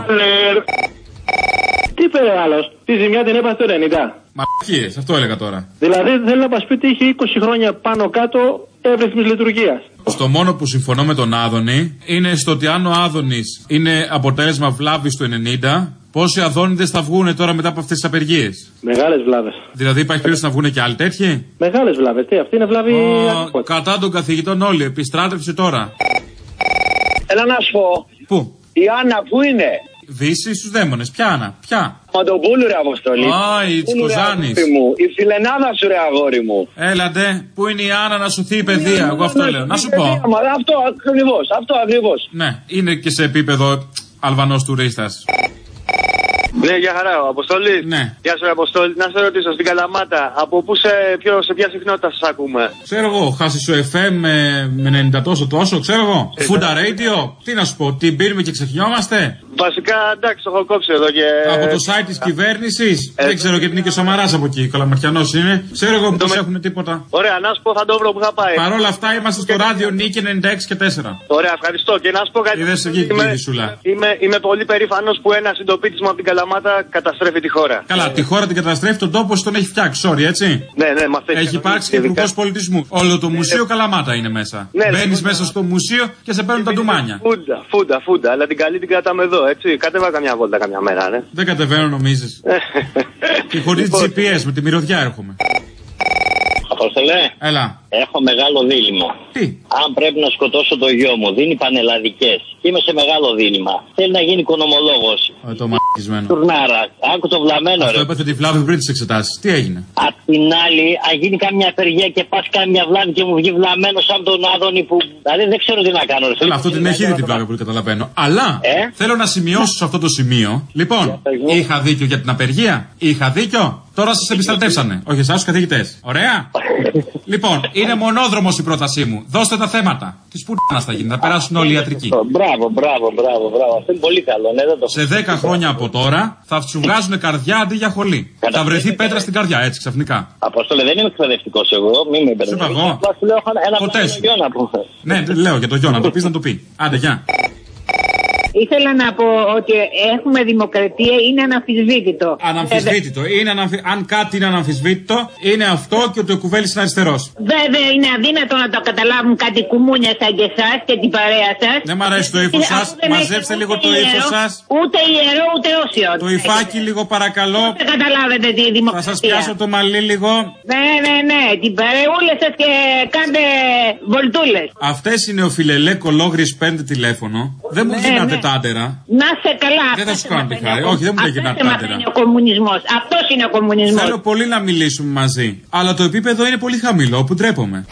Τι είπε ο άλλος, τη ζημιά την έπαθε το ενενήντα. Μαρκίες, αυτό έλεγα τώρα. Δηλαδή θέλει να μας πει ότι είχε είκοσι χρόνια πάνω κάτω εύρυθμης λειτουργίας. Στο μόνο που συμφωνώ με τον Άδωνη είναι στο ότι αν ο Άδωνης είναι αποτέλεσμα βλάβης του ενενήντα, πόσοι Αδόνιδες θα βγουν τώρα μετά από αυτές τις απεργίες. Μεγάλες βλάβες. Δηλαδή υπάρχει περίπτωση να βγουν και άλλοι τέτοιοι. Μεγάλες βλάβες, τι, αυτή είναι βλάβη. Ο, κατά των καθηγητών όλοι, επιστράτευση τώρα. Έλα να σου πω. Πού? Η Άννα που είναι. Δύση στους δαίμονες. Ποια Άννα, ποια. Μαντοπούλου ρε Αποστολή. Α, η Τσικοζάνης. Η φιλενάδα σου ρε αγόρι μου. Έλατε, πού είναι η Άννα να σωθεί η παιδεία, εγώ αυτό λέω. Να σου πω. Αυτό ακριβώς, αυτό ακριβώς. Ναι, είναι και σε επίπεδο Αλβανός τουρίστας. Ναι, για χαρά, ο Αποστολή. Ναι. Γεια σου, Αποστολή. Να σε ρωτήσω στην Καλαμάτα, από πού σε, ποιο, σε ποια συχνότητα σας ακούμε. Ξέρω εγώ, χάσει σου εφ εμ με, με ενενήντα τόσο τόσο, ξέρω εγώ. Φούντα Radio, τι να σου πω, τι πίνουμε και ξεχνιόμαστε. Βασικά, εντάξει, το έχω κόψει εδώ και. Από το site της κυβέρνησης. Ε, δεν ξέρω γιατί είναι και ο Σαμαράς από εκεί, Καλαμαρκιανός είναι. Ξέρω εγώ που με... έχουν τίποτα. Ωραία, να σου πω, θα το βρω που θα πάει. Παρ' όλα αυτά είμαστε στο ράδιο Νίκη ενενήντα έξι και τέσσερα. Ωραία, ευχαριστώ. Και να σου πω κάτι. Είμαι, είμαι, είμαι πολύ περήφανος που ένα συντοπίτης μου από την Καλαμάτα καταστρέφει τη χώρα. Καλά, τη χώρα την καταστρέφει, τον τόπο τον έχει φτιάξει, sorry, έτσι. Ναι, ναι, μα αυτή έχει υπάρξει και υπουργός πολιτισμού. Όλο το μουσείο Καλαμάτα είναι μέσα. Ναι, μπαίνεις ναι, μέσα στο μουσείο και σε παίρνουν τα ντουμάνια. Φούντα, φούντα, φούντα. Αλλά την καλή την κρατάμε εδώ, έτσι. Κατέβα καμιά βόλτα καμιά μέρα, ναι. Δεν κατεβαίνω, νομίζεις. Και χωρίς τζι πι ες, με τη μυρωδιά έρχομαι. Απόστολε. Έλα. Έχω μεγάλο δίλημμα. Τι? Αν πρέπει να σκοτώσω το γιο μου, δίνει πανελλαδικές. Είμαι σε μεγάλο δίλημμα. Θέλει να γίνει οικονομολόγος. Ε, το μ***ισμένο. Τουρνάρα. Άκου το βλαμμένο. Αυτό έπαθε τη βλάβη πριν τις εξετάσεις. Τι έγινε? Απ' την άλλη, αν γίνει κάμια απεργία και πας κάμια βλάβη και μου βγει βλαμμένο σαν τον Άδωνη που. Δηλαδή δεν ξέρω τι να κάνω. Καλά, αυτό την έχει ήδη τη βλάβη που καταλαβαίνω. Αλλά ε? θέλω να σημειώσω σε αυτό το σημείο. Λοιπόν, είχα δίκιο για την απεργία. Είχα δίκιο. Τώρα σας επιστρατεύσανε. Όχι εσάς τους καθηγητές. Ωραία. Λοιπόν, είναι μονόδρομος η πρότασή μου. Δώστε τα θέματα. Τη πουτάνας θα γίνει. Θα περάσουν όλοι οι ιατρικοί. Μπράβο, μπράβο, μπράβο, μπράβο. Αυτό είναι πολύ καλό. Ναι, δεν το... Σε δέκα χρόνια από τώρα θα σου βγάζουν καρδιά αντί για χολή. Κατα... Θα βρεθεί πέτρα στην καρδιά, έτσι ξαφνικά. Αποστόλε, δεν είμαι εκπαιδευτικός εγώ. Μην με υπερβαίνεις. Σου είπα εγώ. Ποτέ σου. Ναι, λέω για το γιο να το πει να το πει. Άντε, γεια. Ήθελα να πω ότι έχουμε δημοκρατία, είναι αναμφισβήτητο. Αναμφισβήτητο. Είναι αναμφι... Αν κάτι είναι αναμφισβήτητο, είναι αυτό και ότι ο Κουβέλης είναι αριστερός. Βέβαια, είναι αδύνατο να το καταλάβουν κάτι κουμούνια σαν και εσάς και την παρέα σας. Δεν μ' αρέσει το ύφος σας. Μαζέψτε λίγο το ύφος σας. Ούτε ιερό, ούτε όσιο. Το υφάκι λίγο παρακαλώ. Δεν καταλάβετε τη δημοκρατία. Θα σας πιάσω το μαλλί λίγο. Ναι, ναι, ναι. Την παρεούλα σας και κάντε βολτούλες. Αυτές είναι ο φιλελέ κολόγρης πέντε τηλέφωνο. Δεν μου δίνατε τάντερα. Να σε καλά. Δεν θα σου κάνω τη χάρη. Όχι, δεν μου δίνατε τάντερα. Είναι ο κομμουνισμός. Αυτός είναι ο κομμουνισμός. Θέλω πολύ να μιλήσουμε μαζί. Αλλά το επίπεδο είναι πολύ χαμηλό που ντρέπομαι.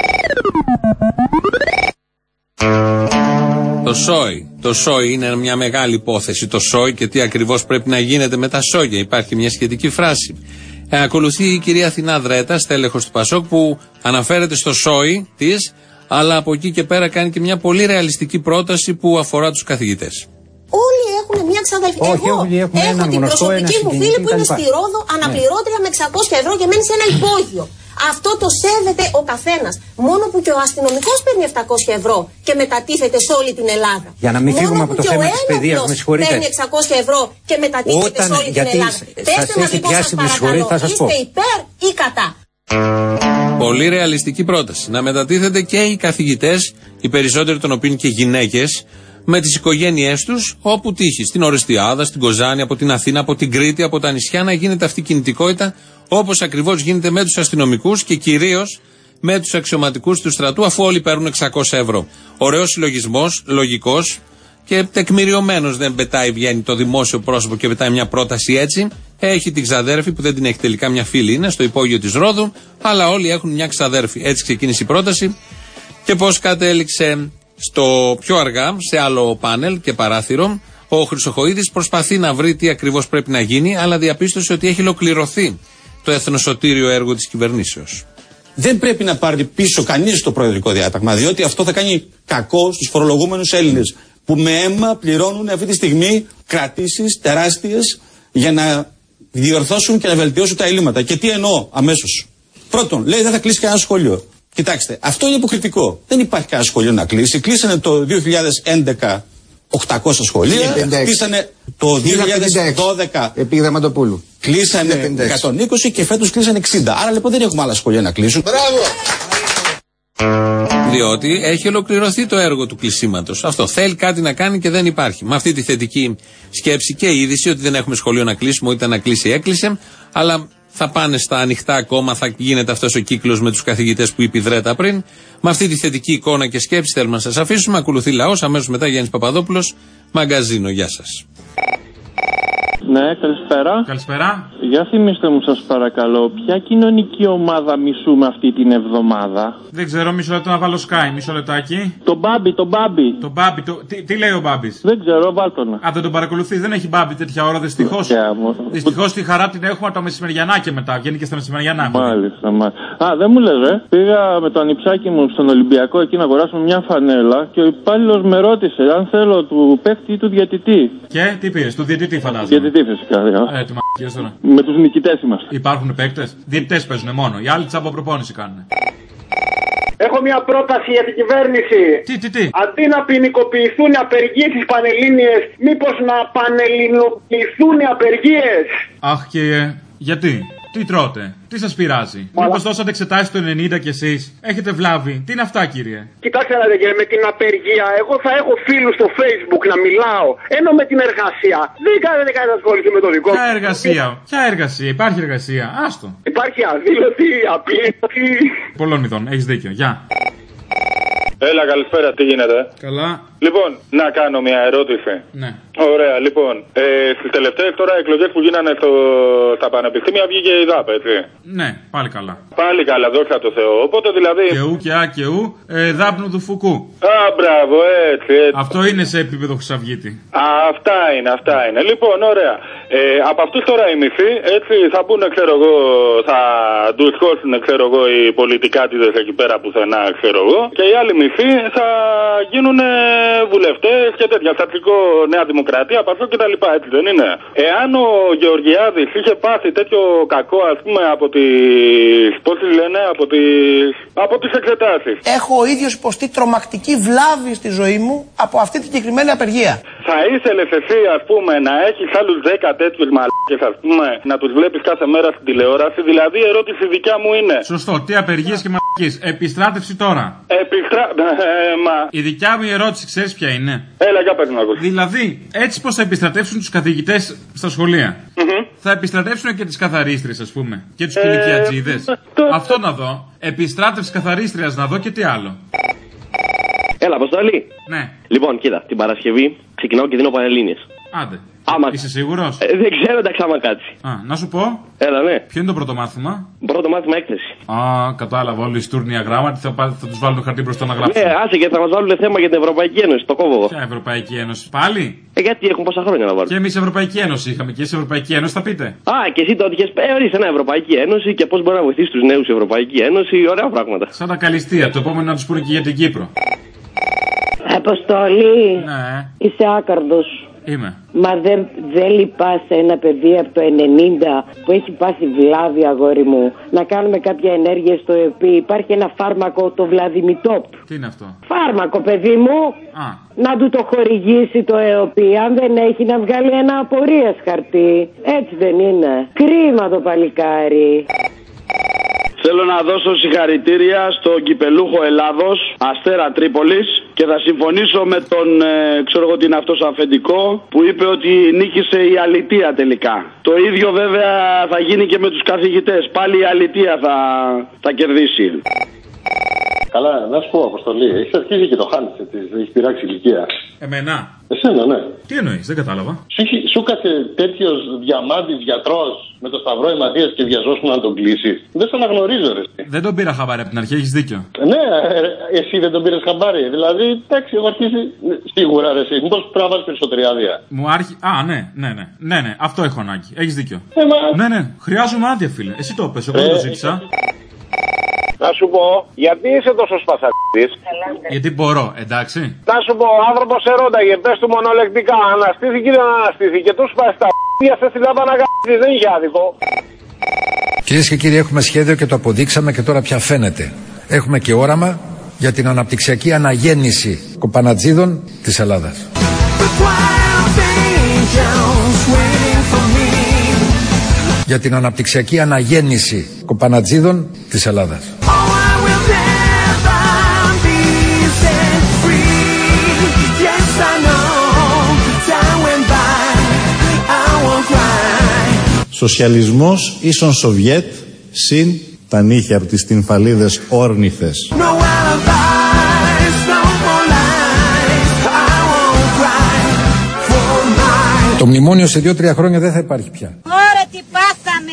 Το σόι. Το σόι είναι μια μεγάλη υπόθεση. Το σόι και τι ακριβώς πρέπει να γίνεται με τα σόγια. Υπάρχει μια σχετική φράση. Ε, ακολουθεί η κυρία Αθηνά Δρέτα, στέλεχος του Πασόκ, που αναφέρεται στο σόι της, αλλά από εκεί και πέρα κάνει και μια πολύ ρεαλιστική πρόταση που αφορά τους καθηγητές. Όλοι έχουν μια ξαδελφή. Εγώ όλοι έχουν έχω ένα την γνωστό, προσωπική ένα μου φίλη που είναι στη Ρόδο, αναπληρώτρια ναι. με εξακόσια ευρώ και μένει σε ένα υπόγειο. Αυτό το σέβεται ο καθένας. Μόνο που και ο αστυνομικός παίρνει επτακόσια ευρώ και μετατίθεται σε όλη την Ελλάδα. Για να μην φύγουμε από το θέμα της παιδείας, με συγχωρείτε. Παίρνει εξακόσια ευρώ και μετατίθεται Όταν, σε όλη την Ελλάδα. Πετε μας λοιπόν σας παρακαλώ, είστε υπέρ ή κατά. Πολύ ρεαλιστική πρόταση. Να μετατίθεται και οι καθηγητές, οι περισσότεροι των οποίων και γυναίκες, με τις οικογένειές τους, όπου τύχει. Στην Ορεστιάδα, στην Κοζάνη, από την Αθήνα, από την Κρήτη, από τα νησιά, να γίνεται αυτή η κινητικότητα, όπως ακριβώς γίνεται με τους αστυνομικούς και κυρίως με τους αξιωματικούς του στρατού, αφού όλοι παίρνουν εξακόσια ευρώ. Ωραίος συλλογισμός, λογικός και τεκμηριωμένος. Δεν πετάει, βγαίνει το δημόσιο πρόσωπο και πετάει μια πρόταση έτσι. Έχει την ξαδέρφη που δεν την έχει τελικά, μια φίλη είναι, στο υπόγειο της Ρόδου, αλλά όλοι έχουν μια ξαδέρφη. Έτσι ξεκίνησε η πρόταση και πώς κατέληξε. Στο πιο αργά, σε άλλο πάνελ και παράθυρο, ο Χρυσοχοΐδης προσπαθεί να βρει τι ακριβώς πρέπει να γίνει, αλλά διαπίστωσε ότι έχει ολοκληρωθεί το εθνοσωτήριο έργο της κυβερνήσεως. Δεν πρέπει να πάρει πίσω κανείς το προεδρικό διάταγμα, διότι αυτό θα κάνει κακό στους φορολογούμενους Έλληνες, που με αίμα πληρώνουν αυτή τη στιγμή κρατήσεις τεράστιες για να διορθώσουν και να βελτιώσουν τα ελλείμματα. Και τι εννοώ αμέσως. Πρώτον, λέει δεν θα κλείσει κανένα σχολείο. Κοιτάξτε, αυτό είναι υποκριτικό. Δεν υπάρχει κανένα σχολείο να κλείσει. Κλείσανε το δύο χιλιάδες έντεκα οκτακόσια σχολεία. Κλείσανε το δύο χιλιάδες δώδεκα. Επίγραμματοπούλου. Κλείσανε εκατόν είκοσι και φέτος κλείσανε εξήντα. Άρα λοιπόν δεν έχουμε άλλα σχολεία να κλείσουν. Μπράβο! Διότι έχει ολοκληρωθεί το έργο του κλεισίματος. Αυτό θέλει κάτι να κάνει και δεν υπάρχει. Με αυτή τη θετική σκέψη και είδηση ότι δεν έχουμε σχολείο να κλείσουμε, ούτε να κλείσει έκλεισε, αλλά θα πάνε στα ανοιχτά ακόμα, θα γίνεται αυτός ο κύκλος με τους καθηγητές που είπε η Δρέτα πριν. Με αυτή τη θετική εικόνα και σκέψη θέλουμε να σας αφήσουμε. Ακολουθεί λαός, αμέσως μετά Γιάννης Παπαδόπουλος, μαγκαζίνο. Γεια σας. Ναι, καλησπέρα. Καλησπέρα. Για θυμίστε μου σας παρακαλώ, ποια κοινωνική ομάδα μισούμε αυτή την εβδομάδα? Δεν ξέρω, μισό λεπτό να βάλω Sky, μισό λεπτάκι. Το Μπάμπι, το Μπάμπι. Το Μπάμπι, το... Τι, τι λέει ο Μπάμπις? Δεν ξέρω, βάλτονα. Α, δεν τον παρακολουθείς, δεν έχει Μπάμπι τέτοια ώρα δυστυχώς. Yeah, δυστυχώς τη χαρά την έχουμε τα μεσημεριανά και μετά, βγαίνει και στα μεσημεριανά. Μάλιστα, μάλιστα. Α, δεν μου λες, ε. Πήγα με το ανιψάκι μου στον Ολυμπιακό εκεί να αγοράσουμε μια φανέλα και ο υπάλληλος με ρώτησε αν θέλω του παίκτη ή του διαιτητή. Και τι πήρες, του διαιτητή φαντάζομαι. Διαιτητή φυσικά, ε, τι μ***γιες τώρα. Με τους νικητές είμαστε. Υπάρχουν παίκτες. Διαιτητές παίζουν μόνο. Οι άλλοι τσάμπο προπόνηση κάνουν. Έχω μια πρόταση για την κυβέρνηση. Τι, τι, τι. Αντί να ποινικοποιηθούν οι απεργίες στις Πανελλήνιες, μήπως να πανελληνοποιηθούν οι απεργίες? Αχ, και γιατί? Τι τρώτε, τι σας πειράζει? Μάλα... Μήπως δώσατε εξετάσεις το ενενήντα κι εσείς? Έχετε βλάβει. Τι είναι αυτά, κύριε? Κοιτάξτε να δείτε, με την απεργία, εγώ θα έχω φίλους στο Facebook να μιλάω. Ενώ με την εργασία δεν κάνετε κανένα ασχοληθεί με το δικό μου. Ποια εργασία? Ποια εργασία? Υπάρχει εργασία? Άστο. Υπάρχει αδήλωτη, απλήρωτη. Πολλών ειδών, έχεις δίκιο. Γεια. Έλα, καλησπέρα, τι γίνεται? Καλά. Λοιπόν, να κάνω μια ερώτηση. Ναι. Ωραία, λοιπόν. Ε, στις τελευταίες τώρα εκλογές που γίνανε στο, στα πανεπιστήμια βγήκε η ΔΑΠ, έτσι. Ναι, πάλι καλά. Πάλι καλά, δόξα τω Θεώ. Οπότε δηλαδή. Και ου και α και ου, ε, δάπνου του Φουκού. Α, μπράβο, έτσι, έτσι. Αυτό είναι σε επίπεδο Χρυσαυγίτη. Α, αυτά είναι, αυτά είναι. Λοιπόν, ωραία. Ε, από αυτούς τώρα οι μισοί, έτσι, θα μπουν, ξέρω εγώ, θα τους χώσουν, ξέρω εγώ, οι πολιτικάτιδες εκεί πέρα πουθενά, ξέρω εγώ. Και οι άλλοι μισοί θα γίνουν βουλευτές και τέτοια. Στατικό Νέα Δημοκρατία, Πασόκ και τα λοιπά, έτσι δεν είναι? Εάν ο Γεωργιάδης είχε πάθει τέτοιο κακό, ας πούμε, από τις. Πώς τις λένε, από τις. από τις εξετάσεις. Έχω ο ίδιος υποστεί τρομακτική βλάβη στη ζωή μου από αυτή την συγκεκριμένη απεργία. Θα ήθελες εσύ, ας πούμε, να έχεις άλλους δέκα τέτοιους μαλάκες, ας πούμε, να τους βλέπεις κάθε μέρα στην τηλεόραση? Δηλαδή, η ερώτηση δικιά μου είναι. Σωστό, τι απεργίες και μαλακίες. Επιστράτευση τώρα. Επιστρά... Ε, μα... Η δικιά μου ερώτηση, ξέρεις ποια είναι? Έλα, για πες να ακούς. Δηλαδή, έτσι πως θα επιστρατεύσουν τους καθηγητές στα σχολεία, mm-hmm. θα επιστρατεύσουν και τις καθαρίστριες, ας πούμε, και τους κηλικιατζίδες. Ε, το... Αυτό να δω. Επιστράτευση καθαρίστριας να δω και τι άλλο. Έλα, Αποστόλη. Ναι. Λοιπόν, κοίτα, την Παρασκευή ξεκινάω και δίνω Πανελλήνιες. Άντε. Άμα... Είσαι σίγουρος? Ε, δεν ξέρω, εντάξει, άμα κάτσει. Α, να σου πω. Έλα, ναι. Ποιο είναι το πρώτο μάθημα? Πρώτο μάθημα έκθεση. Α, κατάλαβα. Όλοι οι στούρνια γράμματι θα, θα τους βάλουν χαρτί μπροστά να γράψουν. Ναι, άσε και θα μας βάλουν θέμα για την Ευρωπαϊκή Ένωση, το κόβω εγώ. Ποια Ευρωπαϊκή Ένωση? Πάλι? Ε, γιατί έχουν πόσα χρόνια να βάλουν. Και εμείς Ευρωπαϊκή Ένωση είχαμε και εσείς Ευρωπαϊκή Ένωση, θα πείτε. Α, και εσύ τότε είχες ε, ορίστε, ένα Ευρωπαϊκή Ένωση και πώς μπορεί να βοηθήσει τους νέους Ευρωπαϊκή Ένωση, ωραία πράγματα. Σαν τα καλυστία, το επόμενο να τους πούνε και για την Κύπρο. Αποστολή, ναι. Είσαι άκαρδος. Είμαι. Μα δεν, δεν λυπάσαι ένα παιδί από το ενενήντα που έχει πάθει βλάβη, αγόρι μου, να κάνουμε κάποια ενέργεια στο ΕΟΠΗ? Υπάρχει ένα φάρμακο, το Βλαδιμιτόπ. Τι είναι αυτό? Φάρμακο, παιδί μου. Α. Να του το χορηγήσει το ΕΟΠΗ. Αν δεν έχει, να βγάλει ένα απορίας χαρτί. Έτσι δεν είναι? Κρίμα το παλικάρι. Θέλω να δώσω συγχαρητήρια στον κυπελούχο Ελλάδος, Αστέρα Τρίπολης, και θα συμφωνήσω με τον, ε, ξέρω εγώ τι είναι αυτός, αφεντικό, που είπε ότι νίκησε η αλητεία τελικά. Το ίδιο βέβαια θα γίνει και με τους καθηγητές. Πάλι η αλητεία θα, θα κερδίσει. Καλά, να σου πω, Αποστολή, έχεις αρχίσει και το χάνεις, έχει πειράξει ηλικία. Εμένα? Εσένα, ναι. Τι εννοείς, δεν κατάλαβα. Σου, σου κάτσε τέτοιος διαμάντης γιατρός με το σταυρό αιματίας και βιαζόσουν να τον κλείσει? Δεν σε αναγνωρίζω, ρε. Δεν τον πήρα χαμπάρι από την αρχή, έχεις δίκιο. Ναι, εσύ δεν τον πήρες χαμπάρι. Δηλαδή, εντάξει, έχω αρχίσει. Σίγουρα, ρε, εσύ. Μήπως πρέπει να βάλεις περισσότερη άδεια? Μου άρχι. Α, ναι, ναι, ναι. Ναι, ναι, αυτό έχω ανάγκη. Έχεις δίκιο. Ε, μα... Ναι, ναι, χρειάζομαι άδεια, φίλε. Εσύ το πες, εγώ δεν το ζήτησα. Να σου πω, γιατί είσαι τόσο σπαθακτής? Γιατί μπορώ, εντάξει. Να σου πω, ο άνθρωπος σε ρώταγε, πες του μονολεκτικά, αναστήθηκε ή δεν αναστήθηκε, και του σπάσει τα π***ια, σε τηλάπα να γράψεις, δεν είχε άδικο. Κυρίες και κύριοι, έχουμε σχέδιο και το αποδείξαμε και τώρα πια φαίνεται. Έχουμε και όραμα για την αναπτυξιακή αναγέννηση κοπανατζίδων της Ελλάδας. Για την αναπτυξιακή αναγέννηση κοπανατζίδων της Ελλάδας. Σοσιαλισμός ίσον Σοβιέτ συν τα νύχια από τις τυμφαλίδες όρνηθες. Το μνημόνιο σε δύο-τρία χρόνια δεν θα υπάρχει πια. Ωραία, τι πάθαμε!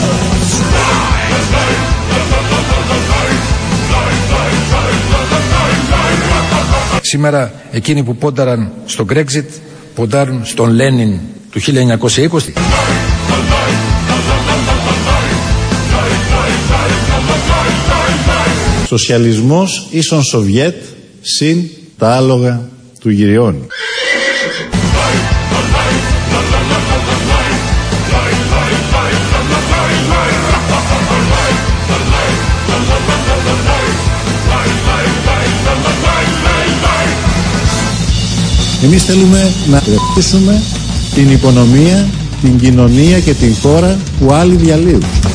Σήμερα εκείνοι που πόνταραν στο Brexit ποντάρουν στον Λένιν του χίλια εννιακόσια είκοσι. Σοσιαλισμός ίσον Σοβιέτ συν τα άλογα του Γυριώνη. Εμείς θέλουμε να ρευτήσουμε την οικονομία, την κοινωνία και την χώρα που άλλοι διαλύουν.